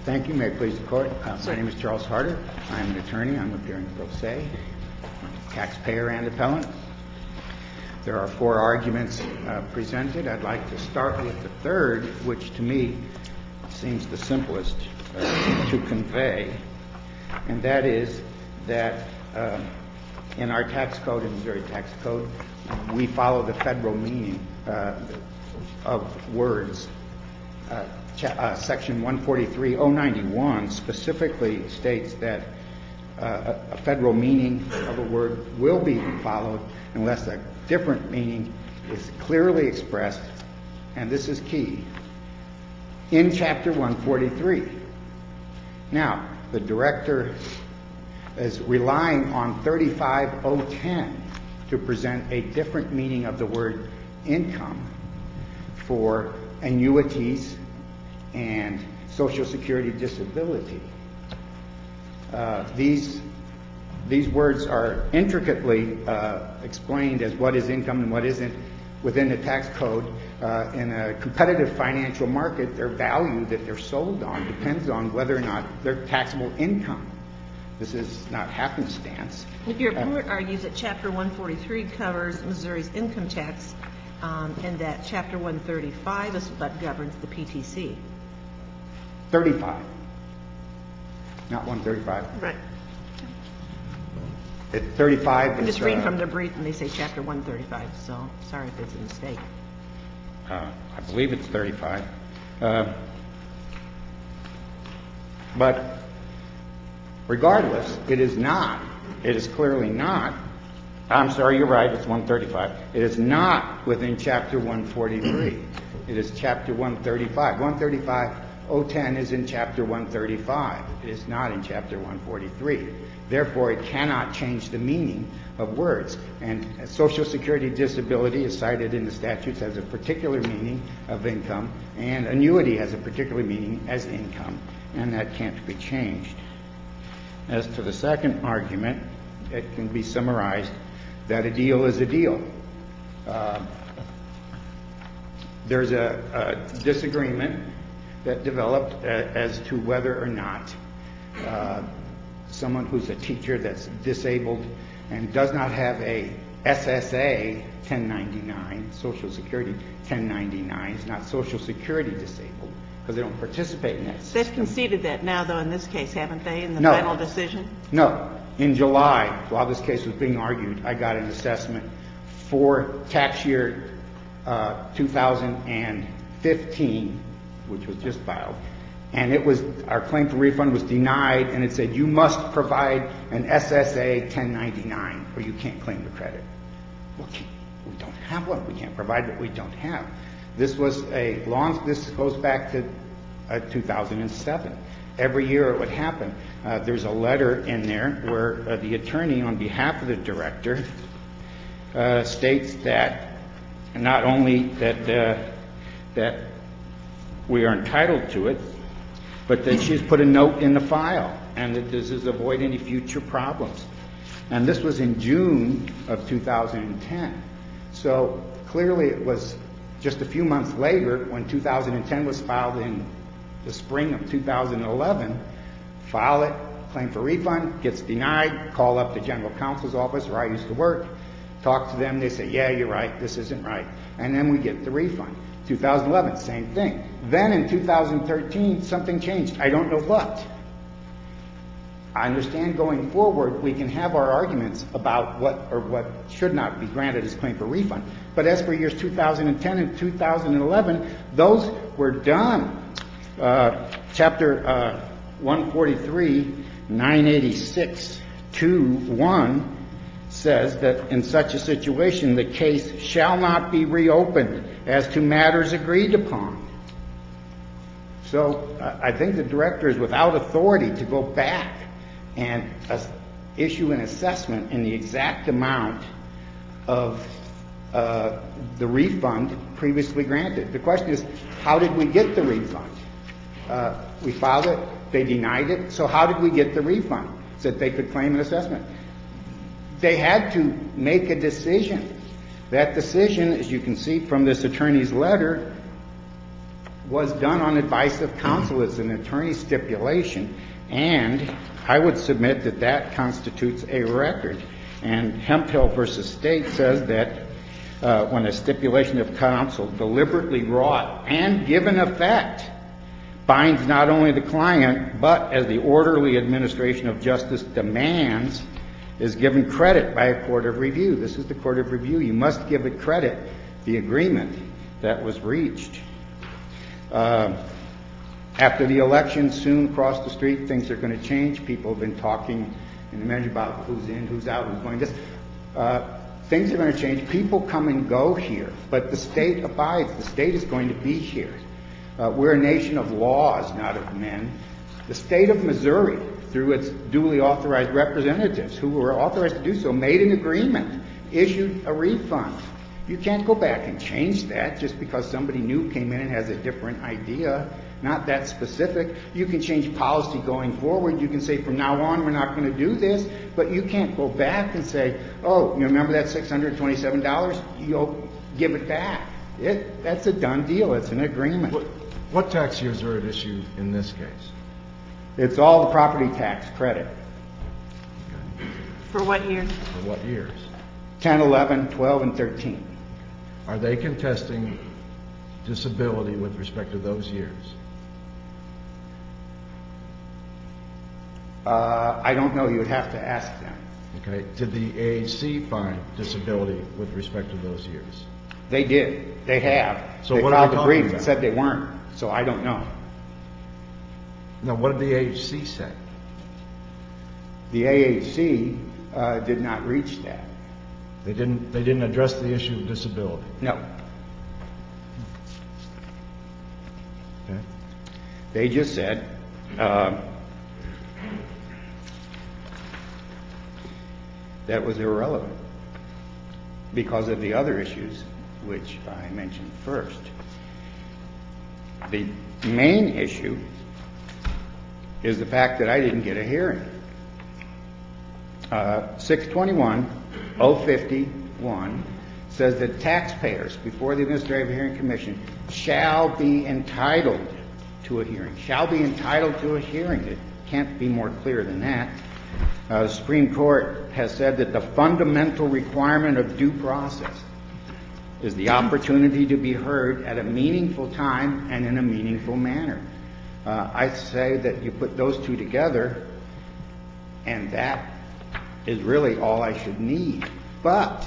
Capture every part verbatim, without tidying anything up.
Thank you. May it please the Court. Uh, my name is Charles Harder. I'm an attorney. I'm appearing pro se, taxpayer and appellant. There are four arguments uh, presented. I'd like to start with the third, which to me seems the simplest uh, to convey, and that is that uh, in our tax code, in Missouri tax code, we follow the federal meaning uh, of words. Uh, Uh, Section one forty-three oh ninety-one specifically states that uh, a federal meaning of a word will be followed unless a different meaning is clearly expressed, and this is key, in Chapter one forty-three. Now, the director is relying on thirty-five oh ten to present a different meaning of the word income for annuities and Social Security disability. Uh, these these words are intricately uh, explained as what is income and what isn't within the tax code. Uh, in a competitive financial market, their value that they're sold on depends on whether or not they're taxable income. This is not happenstance. Your opponent uh, argues that Chapter one forty-three covers Missouri's income tax, um, and that Chapter one thirty-five is what governs the P T C. thirty-five, not one thirty-five. Right. At thirty-five, I'm just is, reading uh, from the brief, and they say Chapter one thirty-five. So sorry if it's a mistake. Uh, I believe it's thirty-five, uh, but regardless, it is not. It is clearly not. I'm sorry, you're right. It's one thirty-five. It is not within Chapter one forty-three. It is Chapter one thirty-five. one thirty-five oh ten is in Chapter one thirty-five. It is not in Chapter one forty-three. Therefore, it cannot change the meaning of words. And Social Security disability is cited in the statutes as a particular meaning of income, and annuity has a particular meaning as income, and that can't be changed. As to the second argument, it can be summarized that a deal is a deal. Uh, there's a, a disagreement that developed uh, as to whether or not uh, someone who's a teacher that's disabled and does not have a S S A ten ninety-nine, Social Security ten ninety-nine, is not Social Security disabled because they don't participate in that system. They've conceded that now, though, in this case, haven't they, in the no. final decision? No. In July, while this case was being argued, I got an assessment for tax year uh, two thousand fifteen, which was just filed, and it was, our claim for refund was denied, and it said you must provide an S S A ten ninety-nine or you can't claim the credit. Well, we don't have one. We can't provide what we don't have. This was a long, this goes back to uh, two thousand seven. Every year it would happen. Uh, there's a letter in there where uh, the attorney on behalf of the director uh, states that not only that uh, that we are entitled to it, but that she's put a note in the file and that this is avoid any future problems. And this was in June of two thousand ten. So clearly it was just a few months later when two thousand ten was filed in the spring of two thousand eleven, file it, claim for refund, gets denied, call up the general counsel's office where I used to work, talk to them, they say, yeah, you're right, this isn't right. And then we get the refund. two thousand eleven, same thing. Then in two thousand thirteen, something changed. I don't know what. I understand going forward we can have our arguments about what or what should not be granted as claim for refund. But as for years two thousand ten and two thousand eleven, those were done. Uh, chapter uh, one forty-three, nine eighty-six, two one says that in such a situation the case shall not be reopened as to matters agreed upon. So uh, I think the director is without authority to go back and uh, issue an assessment in the exact amount of uh, the refund previously granted. The question is, how did we get the refund? Uh, we filed it, they denied it, so how did we get the refund? So that they could claim an assessment. They had to make a decision. That decision, as you can see from this attorney's letter, was done on advice of counsel. It's an attorney stipulation, and I would submit that that constitutes a record. And Hemphill versus State says that uh, when a stipulation of counsel deliberately wrought and given effect binds not only the client, but as the orderly administration of justice demands, is given credit by a court of review. This is the court of review. You must give it credit, the agreement that was reached. Uh, after the election, soon across the street, things are going to change. People have been talking in the measure about who's in, who's out, who's going this. Uh, things are going to change. People come and go here, but the state abides. The state is going to be here. Uh, we're a nation of laws, not of men. The state of Missouri, through its duly authorized representatives who were authorized to do so, made an agreement, issued a refund. You can't go back and change that just because somebody new came in and has a different idea, not that specific. You can change policy going forward. You can say from now on we're not going to do this, but you can't go back and say, oh, you remember that six hundred twenty-seven dollars? You'll give it back. It, that's a done deal. It's an agreement. What, what tax years are at issue in this case? It's all the property tax credit. For what year? For what years? ten, eleven, twelve, and thirteen. Are they contesting disability with respect to those years? Uh, I don't know. You would have to ask them. Okay. Did the A H C find disability with respect to those years? They did. They have. So they what are filed we a talking brief about? that said they weren't. So I don't know. Now, what did the A H C say? The A H C uh, did not reach that. They didn't. They didn't address the issue of disability. No. Okay. They just said uh, that was irrelevant because of the other issues, which I mentioned first. The main issue is the fact that I didn't get a hearing. Uh, six twenty-one oh fifty-one says that taxpayers before the Administrative Hearing Commission shall be entitled to a hearing. Shall be entitled to a hearing. It can't be more clear than that. Uh, the Supreme Court has said that the fundamental requirement of due process is the opportunity to be heard at a meaningful time and in a meaningful manner. Uh, I say that you put those two together, and that is really all I should need. But,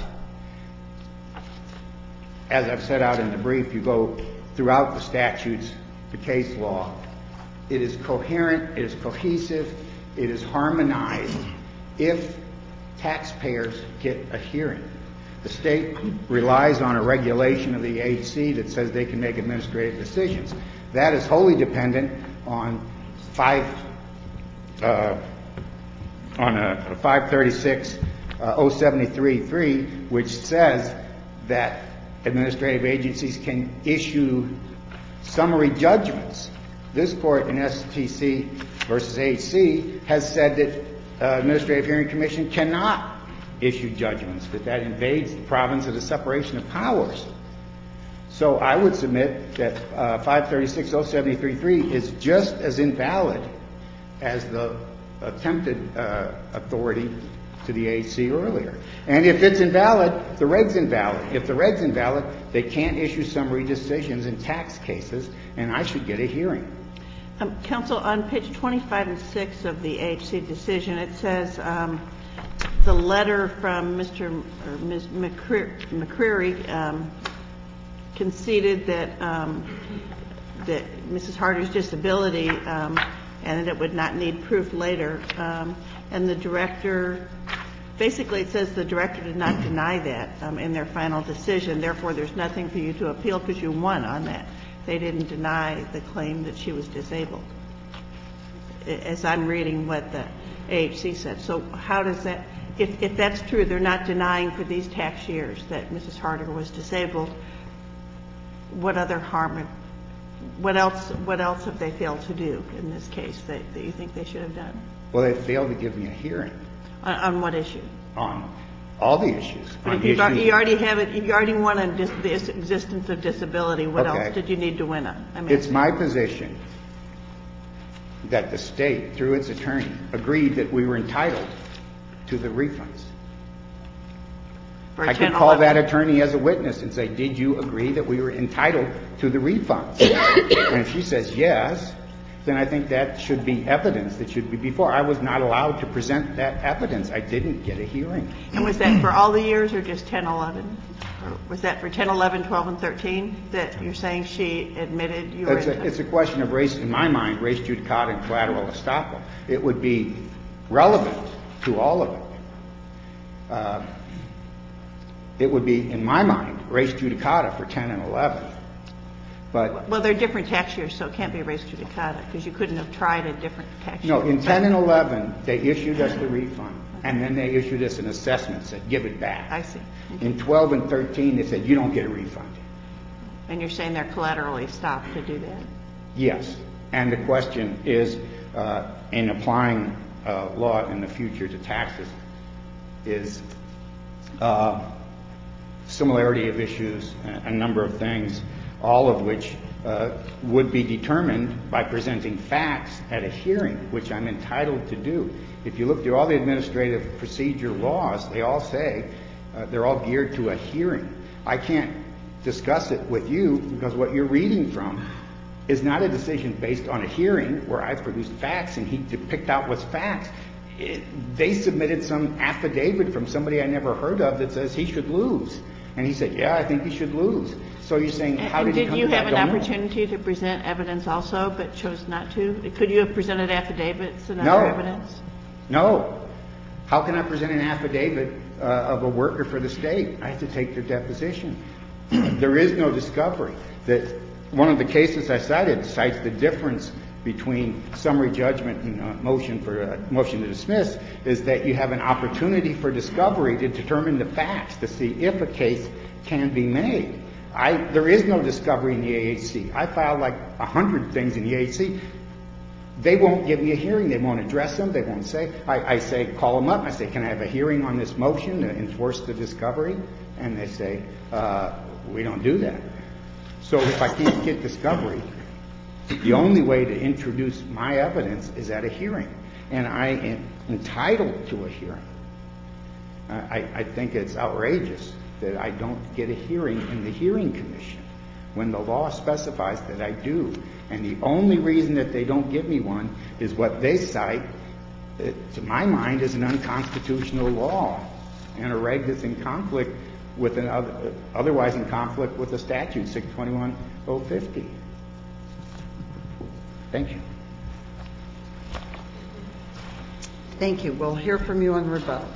as I've set out in the brief, you go throughout the statutes, the case law, it is coherent, it is cohesive, it is harmonized if taxpayers get a hearing. The state relies on a regulation of the A H C that says they can make administrative decisions. That is wholly dependent on five uh, on a five thirty-six oh seventy-three three, which says that administrative agencies can issue summary judgments. This court in S T C versus A H C has said that uh, Administrative Hearing Commission cannot issue judgments, that that invades the province of the separation of powers. So I would submit that uh, five thirty-six oh seventy-three three is just as invalid as the attempted uh, authority to the A H C earlier. And if it's invalid, the reg's invalid. If the reg's invalid, they can't issue summary decisions in tax cases, and I should get a hearing. Um, Counsel, on page twenty-five and six of the A H C decision, it says um, the letter from Mister or Miz McCreary um, conceded that um, that Missus Harder's disability um, and that it would not need proof later. Um, and the director, basically it says the director did not deny that um, in their final decision. Therefore, there's nothing for you to appeal because you won on that. They didn't deny the claim that she was disabled, as I'm reading what the A H C said. So how does that, if, if that's true, they're not denying for these tax years that Missus Harder was disabled, what other harm, what else, what else have they failed to do in this case that, that you think they should have done? Well, they failed to give me a hearing. On, on what issue? On all the issues. But on if the you've al- issues- you already have it, you already won on dis- the existence of disability, what Okay. else did you need to win on? I mean, It's my position that the state, through its attorney, agreed that we were entitled to the refunds. for I ten could call that eleven. attorney as a witness and say, did you agree that we were entitled to the refunds? And if she says yes, then I think that should be evidence that should be before. I was not allowed to present that evidence. I didn't get a hearing. And was that for all the years or just ten eleven? Or was that for ten eleven, twelve, and thirteen that you're saying she admitted you were It's a, entitled? it's a question of race, in my mind, race judicata and collateral estoppel. It would be relevant to all of it. Uh, it would be, in my mind, race judicata for ten and eleven. But Well, they're different tax years, so it can't be res judicata, because you couldn't have tried a different tax year. no, in ten and eleven, they issued us the refund, and then they issued us an assessment, said, give it back. I see. In twelve and thirteen, they said, you don't get a refund. And you're saying they're collaterally stopped to do that? Yes. And the question is, uh, in applying uh, law in the future to taxes, is uh, similarity of issues, a, a number of things, all of which uh, would be determined by presenting facts at a hearing, which I'm entitled to do. If you look through all the administrative procedure laws, they all say uh, they're all geared to a hearing. I can't discuss it with you because what you're reading from is not a decision based on a hearing where I produced facts and he picked out what's facts. It, they submitted some affidavit from somebody I never heard of that says he should lose. And he said, yeah, I think he should lose. So you're saying, how And did he did come you to that? have an Don't know. opportunity to present evidence also, but chose not to? Could you have presented affidavits and No. other evidence? No. How can I present an affidavit uh, of a worker for the state? I have to take their deposition. There is no discovery. That one of the cases I cited cites the difference between summary judgment and uh, motion for uh, motion to dismiss is that you have an opportunity for discovery to determine the facts to see if a case can be made. I, there is no discovery in the A H C. I filed like a hundred things in the A H C. They won't give me a hearing. They won't address them. They won't say. I, I say, call them up. I say, can I have a hearing on this motion to enforce the discovery? And they say, uh, we don't do that. So if I can't get discovery, the only way to introduce my evidence is at a hearing. And I am entitled to a hearing. I, I think it's outrageous that I don't get a hearing in the hearing commission when the law specifies that I do. And the only reason that they don't give me one is what they cite, that, to my mind, is an unconstitutional law and a reg that's in conflict with an other, otherwise in conflict with the statute, six twenty-one oh fifty. Thank you. Thank you. We'll hear from you on rebuttal.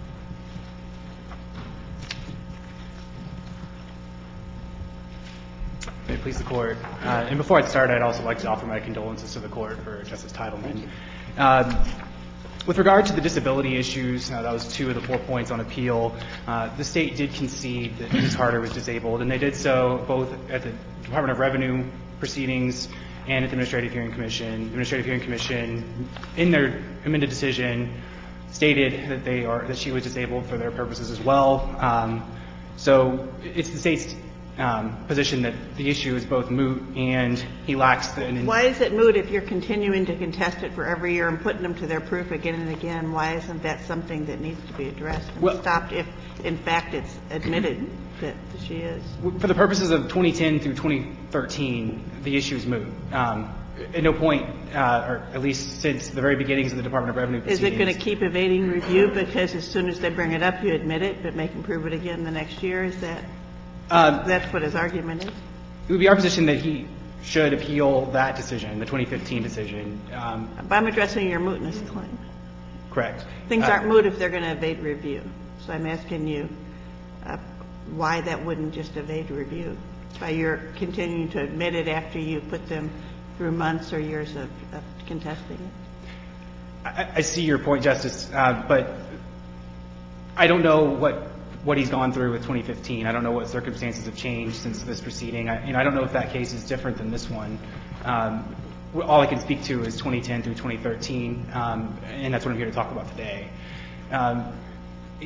May it please the Court. Uh, and before I start, I'd also like to offer my condolences to the Court for Justice Teitelman. Um, with regard to the disability issues, uh, that was two of the four points on appeal. Uh, the State did concede that Miz Harder was disabled, and they did so both at the Department of Revenue proceedings and at the Administrative Hearing Commission. The Administrative Hearing Commission, in their amended decision, stated that they are that she was disabled for their purposes as well. Um, so it's the State's um, position that the issue is both moot and he lacks the. An Why is it moot if you're continuing to contest it for every year and putting them to their proof again and again? Why isn't that something that needs to be addressed and well, stopped if, in fact, it's admitted that she is? For the purposes of twenty ten through twenty thirteen, the issue is moot. Um, at no point, uh, or at least since the very beginnings of the Department of Revenue Is proceedings. it going to keep evading review because as soon as they bring it up, you admit it, but make them prove it again the next year? Is that Um, that's what his argument is? It would be our position that he should appeal that decision, the twenty fifteen decision. Um, But I'm addressing your mootness claim. correct. Things Uh, aren't moot if they're going to evade review. So I'm asking you uh, why that wouldn't just evade review, by your continuing to admit it after you put them through months or years of, of contesting it. I, I see your point, Justice, uh, but I don't know what what he's gone through with twenty fifteen. I don't know what circumstances have changed since this proceeding. I, you know, I don't know if that case is different than this one. Um, all I can speak to is twenty ten through twenty thirteen, um, and that's what I'm here to talk about today. Um,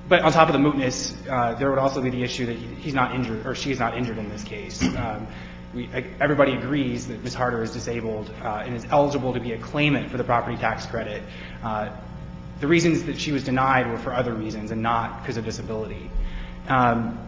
but on top of the mootness, uh, there would also be the issue that he's not injured, or she is not injured in this case. Um, we, everybody agrees that Miz Harder is disabled uh, and is eligible to be a claimant for the property tax credit. Uh, the reasons that she was denied were for other reasons and not because of disability. Um,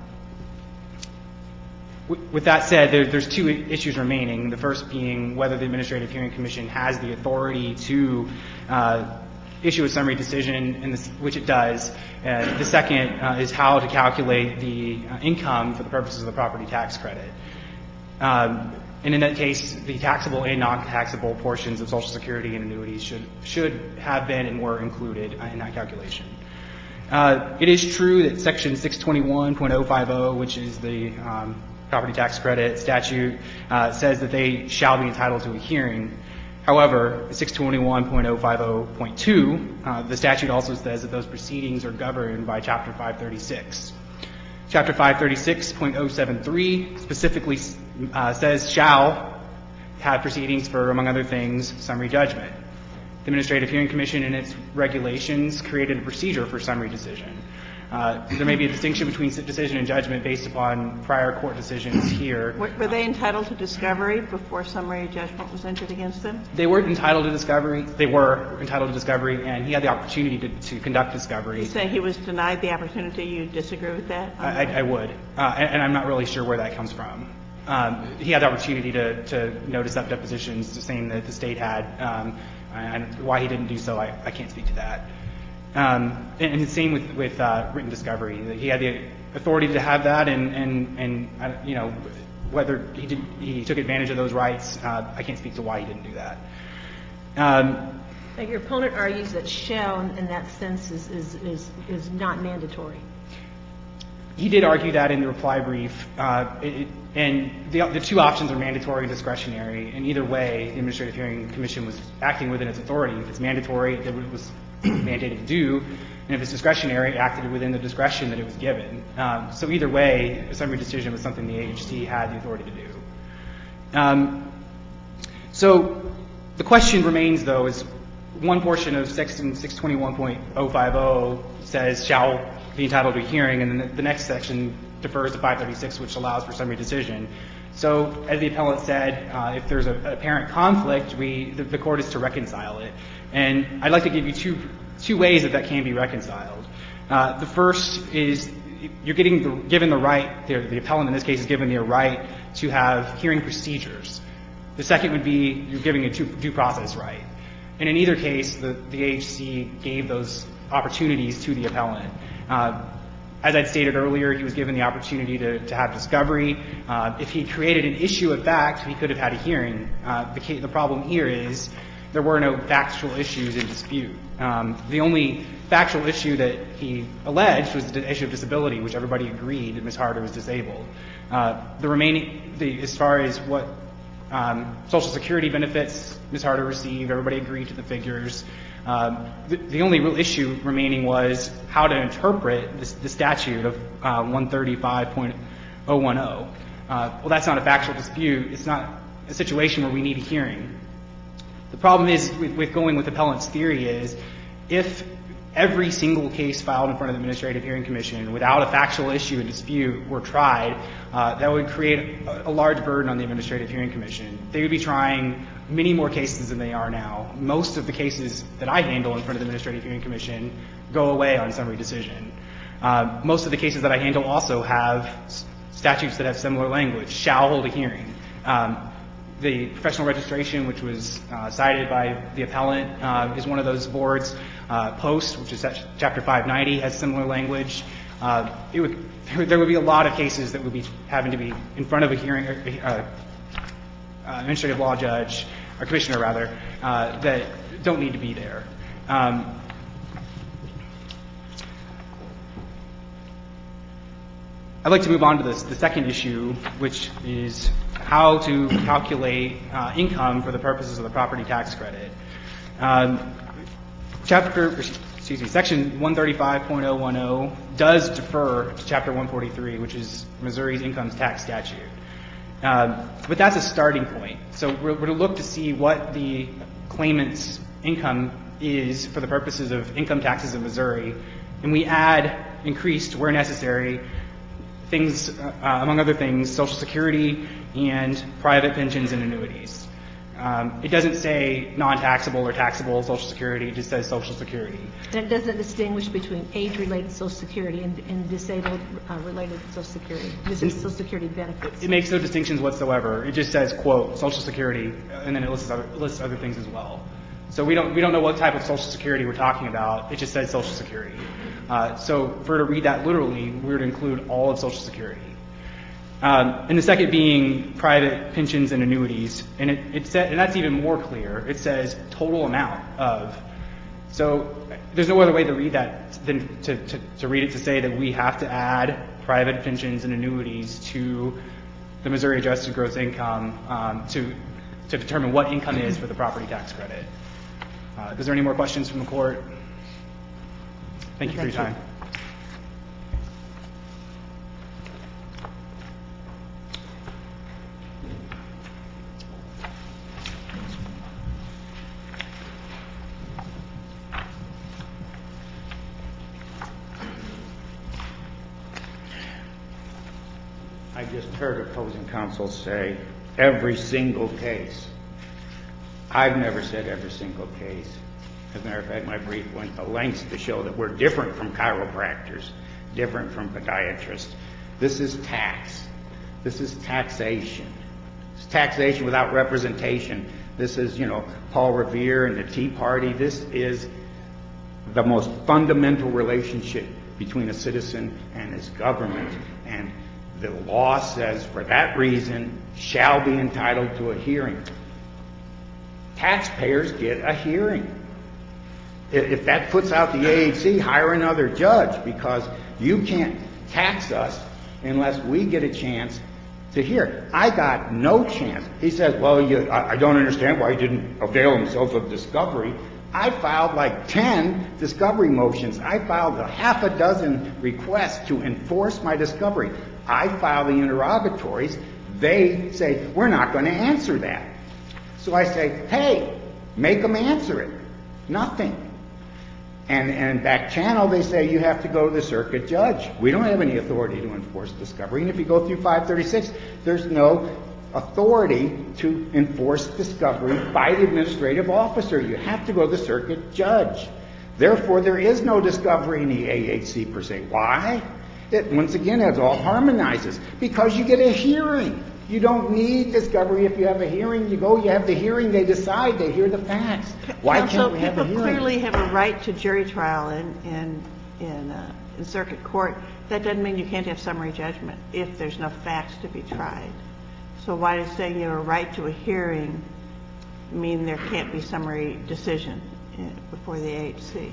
With that said, there, there's two issues remaining. The first being whether the Administrative Hearing Commission has the authority to uh, issue a summary decision, in this, which it does. Uh, the second uh, is how to calculate the uh, income for the purposes of the property tax credit. Um, and in that case, the taxable and non-taxable portions of Social Security and annuities should should have been and were included in that calculation. Uh, it is true that Section six twenty-one point oh five oh, which is the um, property tax credit statute, uh, says that they shall be entitled to a hearing. However, six twenty-one point oh five oh point two, uh, the statute also says that those proceedings are governed by Chapter five thirty-six. Chapter five thirty-six point oh seven three specifically uh, says shall have proceedings for, among other things, summary judgment. The Administrative Hearing Commission in its regulations created a procedure for summary decision. Uh, there may be a distinction between decision and judgment based upon prior court decisions here. Were, were they entitled to discovery before summary judgment was entered against them? They were entitled to discovery. They were entitled to discovery, and he had the opportunity to, to conduct discovery. You say he was denied the opportunity. You disagree with that? I, I, I would, uh, and, and I'm not really sure where that comes from. Um, he had the opportunity to, to notice up depositions, the same that the state had, um, and why he didn't do so, I, I can't speak to that. Um, and, and the same with, with uh, written discovery. He had the authority to have that, and, and, and uh, you know, whether he did, he took advantage of those rights, uh, I can't speak to why he didn't do that. Um, Now, your opponent argues that shall, in that sense, is, is, is, is not mandatory. He did argue that in the reply brief, uh, it, and the, the two options are mandatory and discretionary. And either way, the Administrative Hearing Commission was acting within its authority. If it's mandatory, it was mandated to do, and if it's discretionary, it acted within the discretion that it was given. Um, so either way, a summary decision was something the A H C had the authority to do. Um, so the question remains, though, is one portion of Section six twenty-one point oh five oh says shall be entitled to a hearing, and then the, the next section defers to five thirty-six, which allows for summary decision. So, as the appellant said, uh, if there's a, an apparent conflict, we the, the court is to reconcile it. And I'd like to give you two two ways that that can be reconciled. Uh, the first is you're getting the, given the right, the, the appellant in this case is given the right to have hearing procedures. The second would be you're giving a due, due process right. And in either case, the, the A H C gave those opportunities to the appellant. Uh, As I'd stated earlier, he was given the opportunity to, to have discovery. Uh, if he created an issue of fact, he could have had a hearing. Uh, the, the problem here is there were no factual issues in dispute. Um, the only factual issue that he alleged was the issue of disability, which everybody agreed that Miz Harder was disabled. Uh, the remaining, the, as far as what um, Social Security benefits Miz Harder received, everybody agreed to the figures. Um, the, the only real issue remaining was how to interpret this, the statute of uh, one thirty-five point oh one oh. Uh, well, that's not a factual dispute. It's not a situation where we need a hearing. The problem is with, with going with appellant's theory is if every single case filed in front of the Administrative Hearing Commission without a factual issue and dispute were tried, uh, that would create a, a large burden on the Administrative Hearing Commission. They would be trying many more cases than they are now. Most of the cases that I handle in front of the Administrative Hearing Commission go away on summary decision. Uh, most of the cases that I handle also have s- statutes that have similar language, shall hold a hearing. Um, the professional registration, which was uh, cited by the appellant, uh, is one of those boards. Uh, Post, which is Chapter five ninety, has similar language. Uh, it would, there would be a lot of cases that would be having to be in front of a hearing, uh, uh, administrative law judge, or commissioner rather, uh, that don't need to be there. Um, I'd like to move on to this, the second issue, which is how to calculate uh, income for the purposes of the property tax credit. Um, chapter, excuse me, Section one thirty-five point oh one oh does defer to Chapter one forty-three, which is Missouri's income tax statute. Um, but that's a starting point. So we're, we're to look to see what the claimant's income is for the purposes of income taxes in Missouri, and we add increased where necessary things, uh, among other things, Social Security and private pensions and annuities. Um, it doesn't say non-taxable or taxable Social Security. It just says Social Security. And it doesn't distinguish between age-related Social Security and, and disabled-related uh, Social Security, Social Security benefits. It makes no distinctions whatsoever. It just says, quote, Social Security, and then it lists other, lists other things as well. So we don't we don't know what type of Social Security we're talking about. It just says Social Security. Uh, so for her to read that literally, we would include all of Social Security. Um, and the second being private pensions and annuities, and it, it said, and that's even more clear. It says total amount of. So there's no other way to read that than to, to, to read it to say that we have to add private pensions and annuities to the Missouri Adjusted Gross Income um, to to determine what income is for the property tax credit. Uh, is there any more questions from the court? Thank you for your time. I just heard opposing counsel say every single case. I've never said every single case. As a matter of fact, my brief went to lengths to show that we're different from chiropractors, different from podiatrists. This is tax. This is taxation. It's taxation without representation. This is, you know, Paul Revere and the Tea Party. This is the most fundamental relationship between a citizen and his government. And the law says, for that reason, shall be entitled to a hearing. Taxpayers get a hearing. If that puts out the A H C, hire another judge, because you can't tax us unless we get a chance to hear. I got no chance. He says, well, you, I, I don't understand why he didn't avail himself of discovery. I filed like ten discovery motions. I filed a half a dozen requests to enforce my discovery. I file the interrogatories. They say, we're not going to answer that. So I say, hey, make them answer it. Nothing. And, and back channel, they say you have to go to the circuit judge. We don't have any authority to enforce discovery. And if you go through five thirty-six, there's no authority to enforce discovery by the administrative officer. You have to go to the circuit judge. Therefore, there is no discovery in the A H C per se. Why? It, once again, it all harmonizes. Because you get a hearing. You don't need discovery if you have a hearing. You go, you have the hearing, they decide, they hear the facts. Why can't we have a hearing? People clearly have a right to jury trial in in in, uh, in circuit court. That doesn't mean you can't have summary judgment if there's no facts to be tried. So why does saying you have a right to a hearing mean there can't be summary decision before the A H C?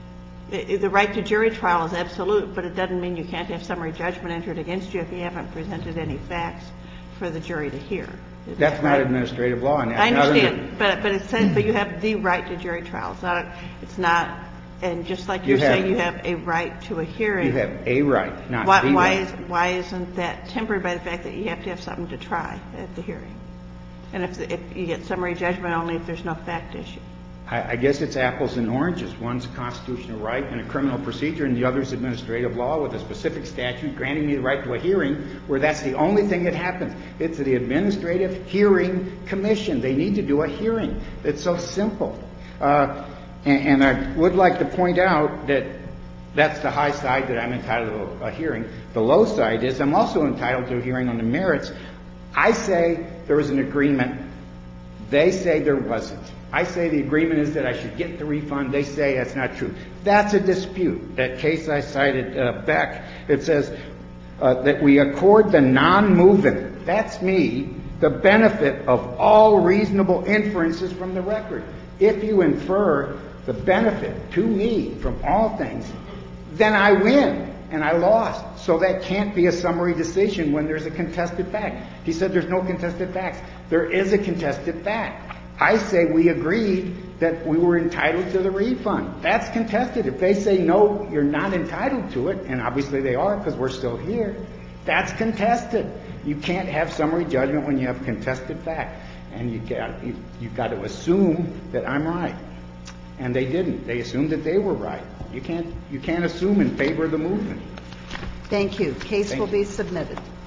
The right to jury trial is absolute, but it doesn't mean you can't have summary judgment entered against you if you haven't presented any facts for the jury to hear. That's that not right? Administrative law. And that's I understand, under- but but it says, but you have the right to jury trial. It's not. A, it's not. And just like you're you have, saying, you have a right to a hearing. You have a right, not why, the why right. Is, why isn't that tempered by the fact that you have to have something to try at the hearing? And if the, if you get summary judgment only if there's no fact issue. I, I guess it's apples and oranges. One's a constitutional right and a criminal procedure, and the other's administrative law with a specific statute granting me the right to a hearing, where that's the only thing that happens. It's the Administrative Hearing Commission. They need to do a hearing. It's so simple. Uh, and, and I would like to point out that that's the high side that I'm entitled to a hearing. The low side is I'm also entitled to a hearing on the merits. I say there was an agreement. They say there wasn't. I say the agreement is that I should get the refund. They say that's not true. That's a dispute. That case I cited uh, back, it says uh, that we accord the non-moving, that's me, the benefit of all reasonable inferences from the record. If you infer the benefit to me from all things, then I win and I lost. So that can't be a summary decision when there's a contested fact. He said there's no contested facts. There is a contested fact. I say we agreed that we were entitled to the refund. That's contested. If they say, no, you're not entitled to it, and obviously they are because we're still here, that's contested. You can't have summary judgment when you have contested fact. And you got, you, you've got to assume that I'm right. And they didn't. They assumed that they were right. You can't, you can't assume in favor of the movement. Thank you. Case Thank will you. be submitted.